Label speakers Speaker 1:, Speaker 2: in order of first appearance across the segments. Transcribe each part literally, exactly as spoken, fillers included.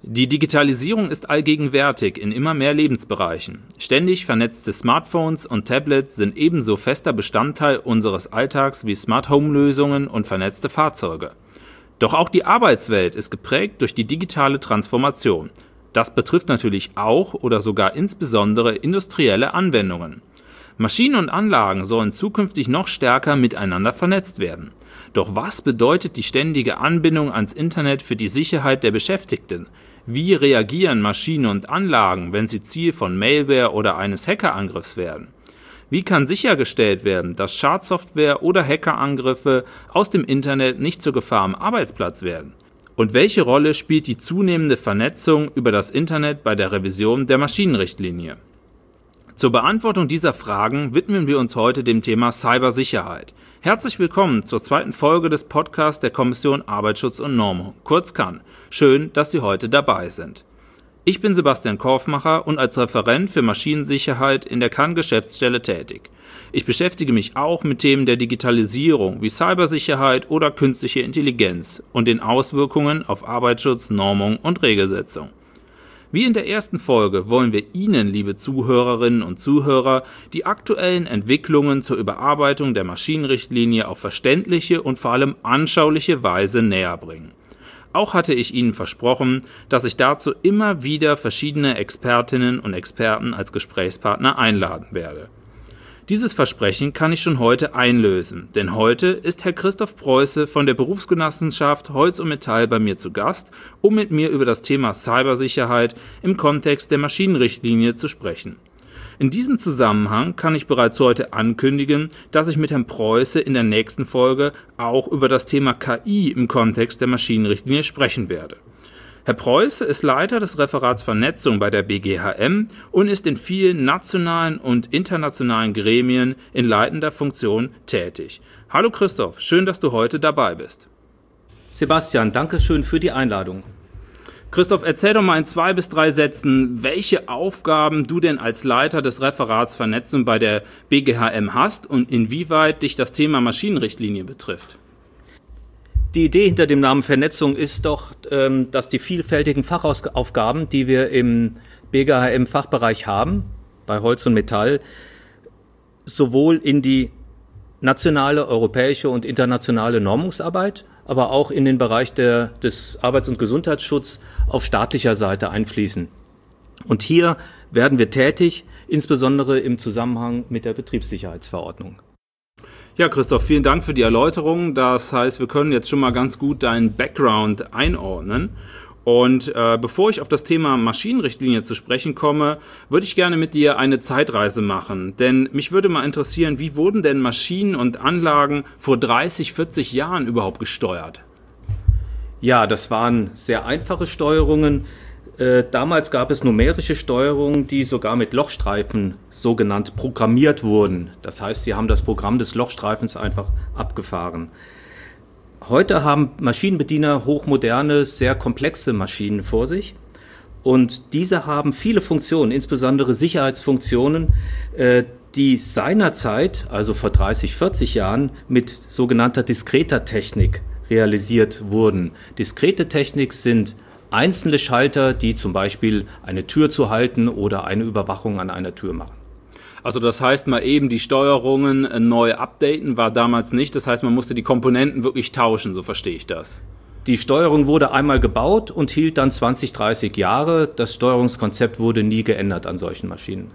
Speaker 1: Die Digitalisierung ist allgegenwärtig in immer mehr Lebensbereichen. Ständig vernetzte Smartphones und Tablets sind ebenso fester Bestandteil unseres Alltags wie Smart-Home-Lösungen und vernetzte Fahrzeuge. Doch auch die Arbeitswelt ist geprägt durch die digitale Transformation. Das betrifft natürlich auch oder sogar insbesondere industrielle Anwendungen. Maschinen und Anlagen sollen zukünftig noch stärker miteinander vernetzt werden. Doch was bedeutet die ständige Anbindung ans Internet für die Sicherheit der Beschäftigten? Wie reagieren Maschinen und Anlagen, wenn sie Ziel von Malware oder eines Hackerangriffs werden? Wie kann sichergestellt werden, dass Schadsoftware oder Hackerangriffe aus dem Internet nicht zur Gefahr am Arbeitsplatz werden? Und welche Rolle spielt die zunehmende Vernetzung über das Internet bei der Revision der Maschinenrichtlinie? Zur Beantwortung dieser Fragen widmen wir uns heute dem Thema Cybersicherheit. Herzlich willkommen zur zweiten Folge des Podcasts der Kommission Arbeitsschutz und Normung, kurz K A N. Schön, dass Sie heute dabei sind. Ich bin Sebastian Korfmacher und als Referent für Maschinensicherheit in der K A N-Geschäftsstelle tätig. Ich beschäftige mich auch mit Themen der Digitalisierung wie Cybersicherheit oder künstliche Intelligenz und den Auswirkungen auf Arbeitsschutz, Normung und Regelsetzung. Wie in der ersten Folge wollen wir Ihnen, liebe Zuhörerinnen und Zuhörer, die aktuellen Entwicklungen zur Überarbeitung der Maschinenrichtlinie auf verständliche und vor allem anschauliche Weise näher bringen. Auch hatte ich Ihnen versprochen, dass ich dazu immer wieder verschiedene Expertinnen und Experten als Gesprächspartner einladen werde. Dieses Versprechen kann ich schon heute einlösen, denn heute ist Herr Christoph Preuße von der Berufsgenossenschaft Holz und Metall bei mir zu Gast, um mit mir über das Thema Cybersicherheit im Kontext der Maschinenrichtlinie zu sprechen. In diesem Zusammenhang kann ich bereits heute ankündigen, dass ich mit Herrn Preuße in der nächsten Folge auch über das Thema K I im Kontext der Maschinenrichtlinie sprechen werde. Herr Preuße ist Leiter des Referats Vernetzung bei der B G H M und ist in vielen nationalen und internationalen Gremien in leitender Funktion tätig. Hallo Christoph, schön, dass du heute dabei bist.
Speaker 2: Sebastian, danke schön für die Einladung.
Speaker 1: Christoph, erzähl doch mal in zwei bis drei Sätzen, welche Aufgaben du denn als Leiter des Referats Vernetzung bei der B G H M hast und inwieweit dich das Thema Maschinenrichtlinie betrifft.
Speaker 2: Die Idee hinter dem Namen Vernetzung ist doch, dass die vielfältigen Fachaufgaben, die wir im B G H M-Fachbereich haben, bei Holz und Metall, sowohl in die nationale, europäische und internationale Normungsarbeit, aber auch in den Bereich der, des Arbeits- und Gesundheitsschutzes auf staatlicher Seite einfließen. Und hier werden wir tätig, insbesondere im Zusammenhang mit der Betriebssicherheitsverordnung.
Speaker 1: Ja, Christoph, vielen Dank für die Erläuterung. Das heißt, wir können jetzt schon mal ganz gut deinen Background einordnen. Und äh, bevor ich auf das Thema Maschinenrichtlinie zu sprechen komme, würde ich gerne mit dir eine Zeitreise machen. Denn mich würde mal interessieren, wie wurden denn Maschinen und Anlagen vor dreißig, vierzig Jahren überhaupt gesteuert?
Speaker 2: Ja, das waren sehr einfache Steuerungen. Äh, damals gab es numerische Steuerungen, die sogar mit Lochstreifen sogenannt programmiert wurden. Das heißt, sie haben das Programm des Lochstreifens einfach abgefahren. Heute haben Maschinenbediener hochmoderne, sehr komplexe Maschinen vor sich. Und diese haben viele Funktionen, insbesondere Sicherheitsfunktionen, äh, die seinerzeit, also vor dreißig, vierzig Jahren, mit sogenannter diskreter Technik realisiert wurden. Diskrete Technik sind einzelne Schalter, die zum Beispiel eine Tür zu halten oder eine Überwachung an einer Tür machen.
Speaker 1: Also das heißt, mal eben die Steuerungen neu updaten war damals nicht. Das heißt, man musste die Komponenten wirklich tauschen, so verstehe ich das.
Speaker 2: Die Steuerung wurde einmal gebaut und hielt dann zwanzig, dreißig Jahre. Das Steuerungskonzept wurde nie geändert an solchen Maschinen.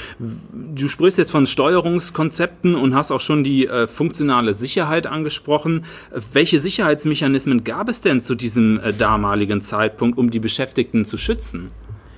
Speaker 1: Du sprichst jetzt von Steuerungskonzepten und hast auch schon die äh, funktionale Sicherheit angesprochen. Welche Sicherheitsmechanismen gab es denn zu diesem äh, damaligen Zeitpunkt, um die Beschäftigten zu schützen?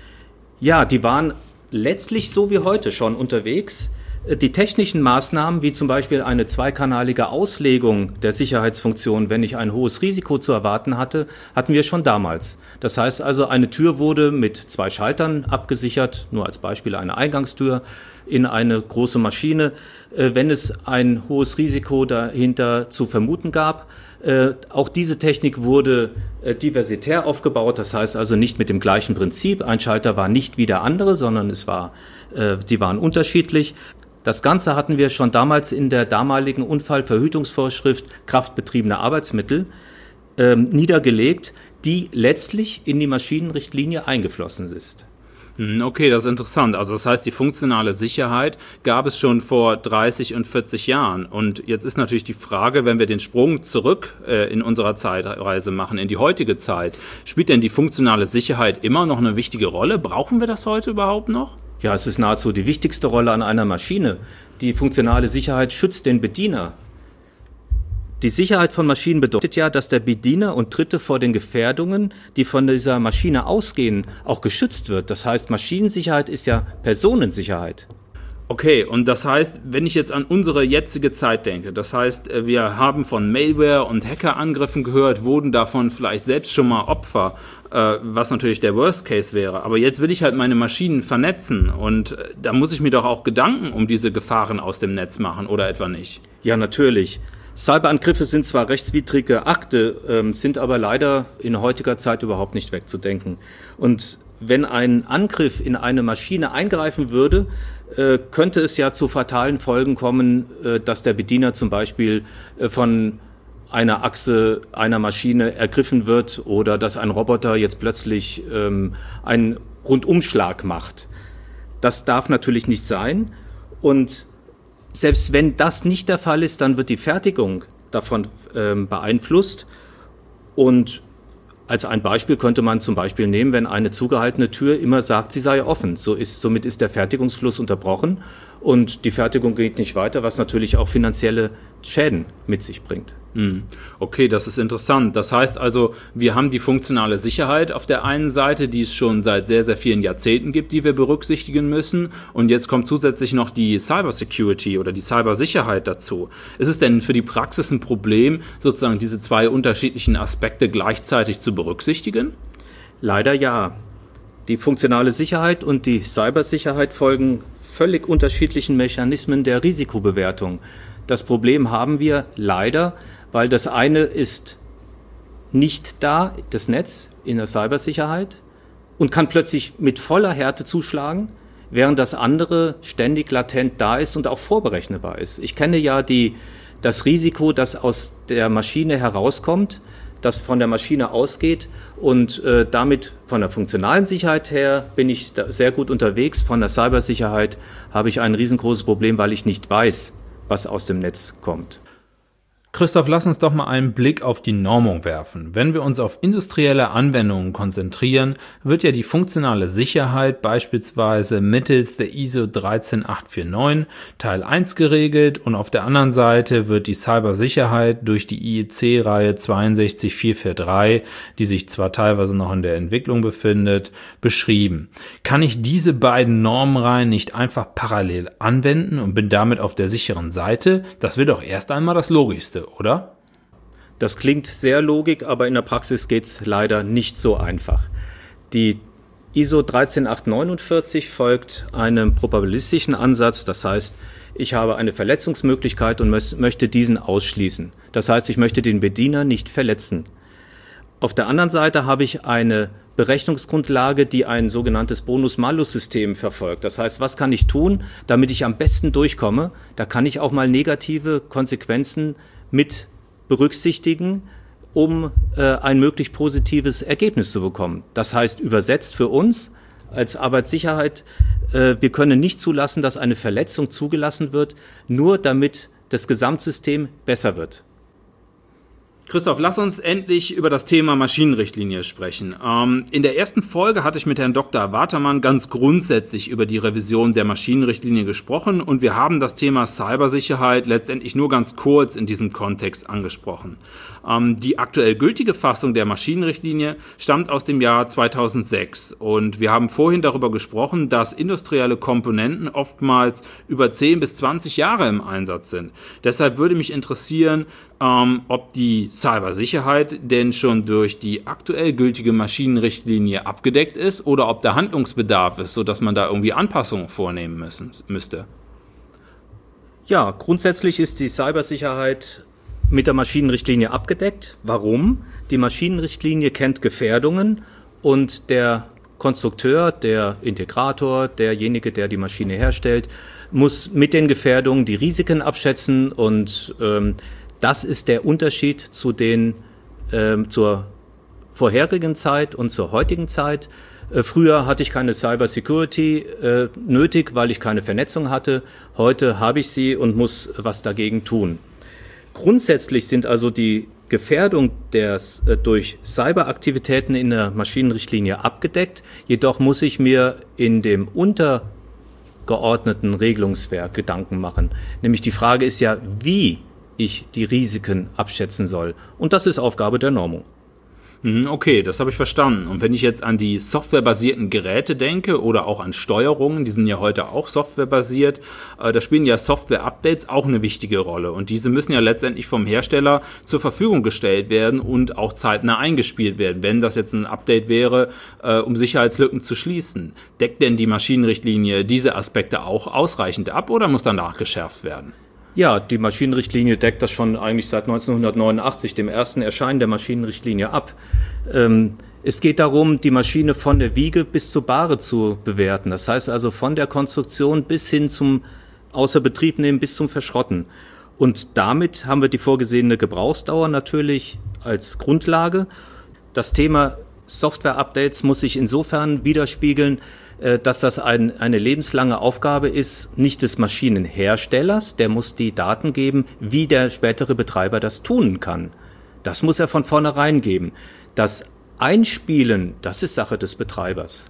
Speaker 2: Ja, die waren letztlich so wie heute schon unterwegs. Die technischen Maßnahmen, wie zum Beispiel eine zweikanalige Auslegung der Sicherheitsfunktion, wenn ich ein hohes Risiko zu erwarten hatte, hatten wir schon damals. Das heißt also, eine Tür wurde mit zwei Schaltern abgesichert, nur als Beispiel eine Eingangstür in eine große Maschine. Wenn es ein hohes Risiko dahinter zu vermuten gab, auch diese Technik wurde diversitär aufgebaut, das heißt also nicht mit dem gleichen Prinzip. Ein Schalter war nicht wie der andere, sondern es war, sie waren unterschiedlich. Das Ganze hatten wir schon damals in der damaligen Unfallverhütungsvorschrift kraftbetriebene Arbeitsmittel äh, niedergelegt, die letztlich in die Maschinenrichtlinie eingeflossen ist.
Speaker 1: Okay, das ist interessant. Also das heißt, die funktionale Sicherheit gab es schon vor dreißig und vierzig Jahren. Und jetzt ist natürlich die Frage, wenn wir den Sprung zurück äh, in unserer Zeitreise machen, in die heutige Zeit, spielt denn die funktionale Sicherheit immer noch eine wichtige Rolle? Brauchen wir das heute überhaupt noch?
Speaker 2: Ja, es ist nahezu die wichtigste Rolle an einer Maschine. Die funktionale Sicherheit schützt den Bediener. Die Sicherheit von Maschinen bedeutet ja, dass der Bediener und Dritte vor den Gefährdungen, die von dieser Maschine ausgehen, auch geschützt wird. Das heißt, Maschinensicherheit ist ja Personensicherheit.
Speaker 1: Okay, und das heißt, wenn ich jetzt an unsere jetzige Zeit denke, das heißt, wir haben von Malware und Hackerangriffen gehört, wurden davon vielleicht selbst schon mal Opfer, äh, was natürlich der Worst Case wäre. Aber jetzt will ich halt meine Maschinen vernetzen und äh, da muss ich mir doch auch Gedanken um diese Gefahren aus dem Netz machen, oder etwa nicht?
Speaker 2: Ja, natürlich. Cyberangriffe sind zwar rechtswidrige Akte, ähm, sind aber leider in heutiger Zeit überhaupt nicht wegzudenken. Und wenn ein Angriff in eine Maschine eingreifen würde, äh, könnte es ja zu fatalen Folgen kommen, äh, dass der Bediener zum Beispiel äh, von einer Achse einer Maschine ergriffen wird oder dass ein Roboter jetzt plötzlich ähm, einen Rundumschlag macht. Das darf natürlich nicht sein. Und selbst wenn das nicht der Fall ist, dann wird die Fertigung davon ähm, beeinflusst. Und als ein Beispiel könnte man zum Beispiel nehmen, wenn eine zugehaltene Tür immer sagt, sie sei offen. So ist, somit ist der Fertigungsfluss unterbrochen und die Fertigung geht nicht weiter, was natürlich auch finanzielle Schäden mit sich bringt.
Speaker 1: Okay, das ist interessant. Das heißt also, wir haben die funktionale Sicherheit auf der einen Seite, die es schon seit sehr, sehr vielen Jahrzehnten gibt, die wir berücksichtigen müssen. Und jetzt kommt zusätzlich noch die Cybersecurity oder die Cybersicherheit dazu. Ist es denn für die Praxis ein Problem, sozusagen diese zwei unterschiedlichen Aspekte gleichzeitig zu berücksichtigen?
Speaker 2: Leider ja. Die funktionale Sicherheit und die Cybersicherheit folgen völlig unterschiedlichen Mechanismen der Risikobewertung. Das Problem haben wir leider, weil das eine ist nicht da, das Netz in der Cybersicherheit, und kann plötzlich mit voller Härte zuschlagen, während das andere ständig latent da ist und auch vorberechenbar ist. Ich kenne ja die, das Risiko, das aus der Maschine herauskommt, das von der Maschine ausgeht, und äh, damit von der funktionalen Sicherheit her bin ich da sehr gut unterwegs. Von der Cybersicherheit habe ich ein riesengroßes Problem, weil ich nicht weiß, was aus dem Netz kommt.
Speaker 1: Christoph, lass uns doch mal einen Blick auf die Normung werfen. Wenn wir uns auf industrielle Anwendungen konzentrieren, wird ja die funktionale Sicherheit beispielsweise mittels der I S O dreizehn acht vier neun Teil eins geregelt und auf der anderen Seite wird die Cybersicherheit durch die I E C-Reihe sechs zwei vier vier drei, die sich zwar teilweise noch in der Entwicklung befindet, beschrieben. Kann ich diese beiden Normenreihen nicht einfach parallel anwenden und bin damit auf der sicheren Seite? Das wäre doch erst einmal das Logischste, oder?
Speaker 2: Das klingt sehr logisch, aber in der Praxis geht es leider nicht so einfach. Die I S O dreizehn acht neun vier folgt einem probabilistischen Ansatz, das heißt, ich habe eine Verletzungsmöglichkeit und möchte diesen ausschließen. Das heißt, ich möchte den Bediener nicht verletzen. Auf der anderen Seite habe ich eine Berechnungsgrundlage, die ein sogenanntes Bonus-Malus-System verfolgt. Das heißt, was kann ich tun, damit ich am besten durchkomme? Da kann ich auch mal negative Konsequenzen mit berücksichtigen, um äh, ein möglichst positives Ergebnis zu bekommen. Das heißt, übersetzt für uns als Arbeitssicherheit, äh, wir können nicht zulassen, dass eine Verletzung zugelassen wird, nur damit das Gesamtsystem besser wird.
Speaker 1: Christoph, lass uns endlich über das Thema Maschinenrichtlinie sprechen. Ähm, in der ersten Folge hatte ich mit Herrn Doktor Watermann ganz grundsätzlich über die Revision der Maschinenrichtlinie gesprochen und wir haben das Thema Cybersicherheit letztendlich nur ganz kurz in diesem Kontext angesprochen. Ähm, die aktuell gültige Fassung der Maschinenrichtlinie stammt aus dem Jahr zweitausendsechs und wir haben vorhin darüber gesprochen, dass industrielle Komponenten oftmals über zehn bis zwanzig Jahre im Einsatz sind. Deshalb würde mich interessieren, ähm, ob die Cybersicherheit denn schon durch die aktuell gültige Maschinenrichtlinie abgedeckt ist oder ob da Handlungsbedarf ist, sodass man da irgendwie Anpassungen vornehmen müssen, müsste.
Speaker 2: Ja, grundsätzlich ist die Cybersicherheit mit der Maschinenrichtlinie abgedeckt. Warum? Die Maschinenrichtlinie kennt Gefährdungen und der Konstrukteur, der Integrator, derjenige, der die Maschine herstellt, muss mit den Gefährdungen die Risiken abschätzen und ähm, das ist der Unterschied zu den, ähm, zur vorherigen Zeit und zur heutigen Zeit. Äh, früher hatte ich keine Cyber Security äh, nötig, weil ich keine Vernetzung hatte. Heute habe ich sie und muss was dagegen tun. Grundsätzlich sind also die Gefährdung des, äh, durch Cyberaktivitäten in der Maschinenrichtlinie abgedeckt. Jedoch muss ich mir in dem untergeordneten Regelungswerk Gedanken machen. Nämlich die Frage ist ja, wie ich die Risiken abschätzen soll. Und das ist Aufgabe der Normung.
Speaker 1: Okay, das habe ich verstanden. Und wenn ich jetzt an die softwarebasierten Geräte denke oder auch an Steuerungen, die sind ja heute auch softwarebasiert, äh, da spielen ja Software-Updates auch eine wichtige Rolle. Und diese müssen ja letztendlich vom Hersteller zur Verfügung gestellt werden und auch zeitnah eingespielt werden, wenn das jetzt ein Update wäre, äh, um Sicherheitslücken zu schließen. Deckt denn die Maschinenrichtlinie diese Aspekte auch ausreichend ab oder muss danach geschärft werden?
Speaker 2: Ja, die Maschinenrichtlinie deckt das schon eigentlich seit neunzehnhundertneunundachtzig, dem ersten Erscheinen der Maschinenrichtlinie, ab. Ähm, es geht darum, die Maschine von der Wiege bis zur Bahre zu bewerten. Das heißt also von der Konstruktion bis hin zum Außerbetriebnehmen bis zum Verschrotten. Und damit haben wir die vorgesehene Gebrauchsdauer natürlich als Grundlage. Das Thema Software-Updates muss sich insofern widerspiegeln, dass das ein, eine lebenslange Aufgabe ist, nicht des Maschinenherstellers, der muss die Daten geben, wie der spätere Betreiber das tun kann. Das muss er von vornherein geben. Das Einspielen, das ist Sache des Betreibers.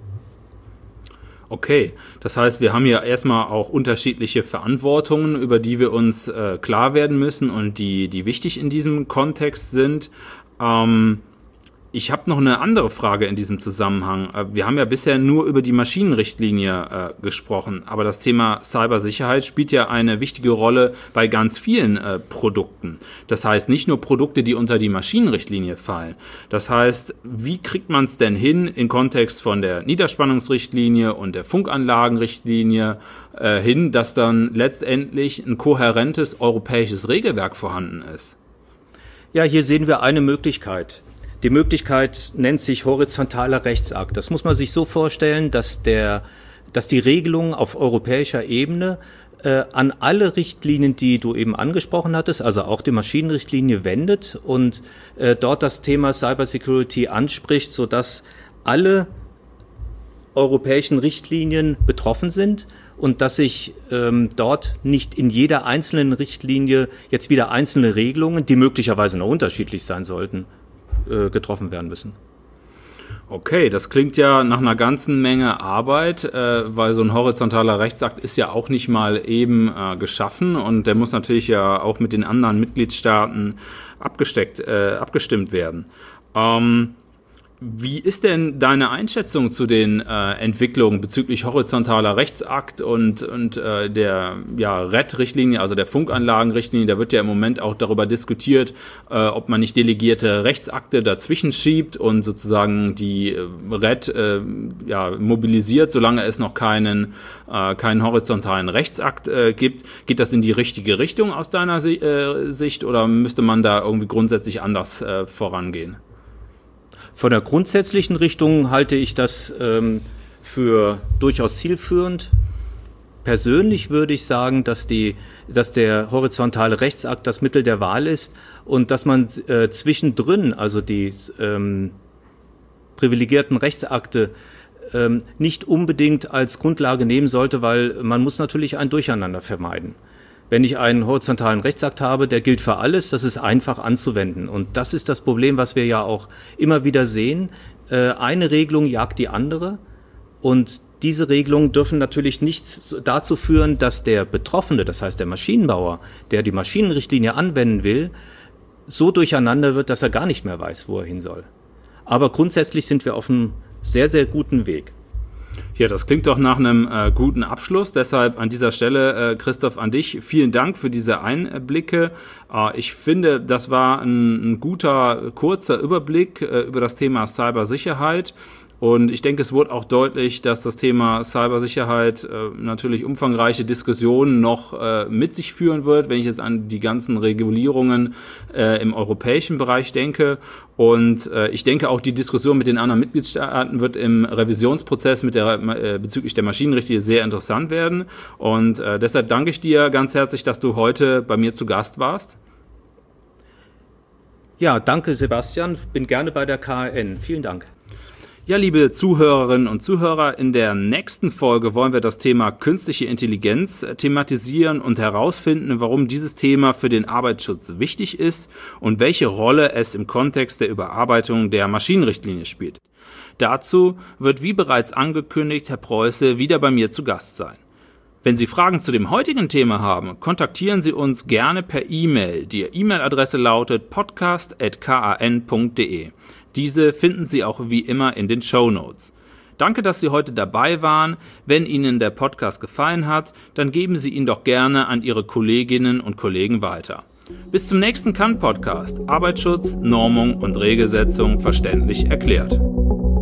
Speaker 1: Okay, das heißt, wir haben ja erstmal auch unterschiedliche Verantwortungen, über die wir uns äh, klar werden müssen und die, die wichtig in diesem Kontext sind. Ähm, Ich habe noch eine andere Frage in diesem Zusammenhang. Wir haben ja bisher nur über die Maschinenrichtlinie äh, gesprochen, aber das Thema Cybersicherheit spielt ja eine wichtige Rolle bei ganz vielen äh, Produkten. Das heißt, nicht nur Produkte, die unter die Maschinenrichtlinie fallen. Das heißt, wie kriegt man es denn hin, im Kontext von der Niederspannungsrichtlinie und der Funkanlagenrichtlinie äh, hin, dass dann letztendlich ein kohärentes europäisches Regelwerk vorhanden ist?
Speaker 2: Ja, hier sehen wir eine Möglichkeit. Die Möglichkeit nennt sich horizontaler Rechtsakt. Das muss man sich so vorstellen, dass, der, dass die Regelung auf europäischer Ebene äh, an alle Richtlinien, die du eben angesprochen hattest, also auch die Maschinenrichtlinie, wendet und äh, dort das Thema Cybersecurity anspricht, sodass alle europäischen Richtlinien betroffen sind und dass sich ähm, dort nicht in jeder einzelnen Richtlinie jetzt wieder einzelne Regelungen, die möglicherweise noch unterschiedlich sein sollten, getroffen werden müssen.
Speaker 1: Okay, das klingt ja nach einer ganzen Menge Arbeit, äh, weil so ein horizontaler Rechtsakt ist ja auch nicht mal eben äh, geschaffen und der muss natürlich ja auch mit den anderen Mitgliedstaaten abgesteckt, äh, abgestimmt werden. Ähm, Wie ist denn deine Einschätzung zu den äh, Entwicklungen bezüglich horizontaler Rechtsakt und, und äh, der ja, R E D-Richtlinie, also der Funkanlagenrichtlinie? Da wird ja im Moment auch darüber diskutiert, äh, ob man nicht delegierte Rechtsakte dazwischen schiebt und sozusagen die äh, R E D äh, ja, mobilisiert, solange es noch keinen, äh, keinen horizontalen Rechtsakt äh, gibt. Geht das in die richtige Richtung aus deiner Si- äh, Sicht oder müsste man da irgendwie grundsätzlich anders äh, vorangehen?
Speaker 2: Von der grundsätzlichen Richtung halte ich das ähm, für durchaus zielführend. Persönlich würde ich sagen, dass, die, dass der horizontale Rechtsakt das Mittel der Wahl ist und dass man äh, zwischendrin, also die ähm, privilegierten Rechtsakte, ähm, nicht unbedingt als Grundlage nehmen sollte, weil man muss natürlich ein Durcheinander vermeiden. Wenn ich einen horizontalen Rechtsakt habe, der gilt für alles, das ist einfach anzuwenden. Und das ist das Problem, was wir ja auch immer wieder sehen. Äh, eine Regelung jagt die andere. Und diese Regelungen dürfen natürlich nicht dazu führen, dass der Betroffene, das heißt der Maschinenbauer, der die Maschinenrichtlinie anwenden will, so durcheinander wird, dass er gar nicht mehr weiß, wo er hin soll. Aber grundsätzlich sind wir auf einem sehr, sehr guten Weg.
Speaker 1: Ja, das klingt doch nach einem äh, guten Abschluss. Deshalb an dieser Stelle, äh, Christoph, an dich vielen Dank für diese Einblicke. Äh, ich finde, das war ein, ein guter, kurzer Überblick äh, über das Thema Cybersicherheit. Und ich denke, es wurde auch deutlich, dass das Thema Cybersicherheit äh, natürlich umfangreiche Diskussionen noch äh, mit sich führen wird, wenn ich jetzt an die ganzen Regulierungen äh, im europäischen Bereich denke. Und äh, ich denke, auch die Diskussion mit den anderen Mitgliedstaaten wird im Revisionsprozess mit der, äh, bezüglich der Maschinenrichtlinie sehr interessant werden. Und äh, deshalb danke ich dir ganz herzlich, dass du heute bei mir zu Gast warst.
Speaker 2: Ja, danke Sebastian, bin gerne bei der K H N. Vielen Dank.
Speaker 1: Ja, liebe Zuhörerinnen und Zuhörer, in der nächsten Folge wollen wir das Thema künstliche Intelligenz thematisieren und herausfinden, warum dieses Thema für den Arbeitsschutz wichtig ist und welche Rolle es im Kontext der Überarbeitung der Maschinenrichtlinie spielt. Dazu wird, wie bereits angekündigt, Herr Preuße wieder bei mir zu Gast sein. Wenn Sie Fragen zu dem heutigen Thema haben, kontaktieren Sie uns gerne per E-Mail. Die E-Mail-Adresse lautet podcast at k a n punkt d e. Diese finden Sie auch wie immer in den Shownotes. Danke, dass Sie heute dabei waren. Wenn Ihnen der Podcast gefallen hat, dann geben Sie ihn doch gerne an Ihre Kolleginnen und Kollegen weiter. Bis zum nächsten K A N-Podcast. Arbeitsschutz, Normung und Regelsetzung verständlich erklärt.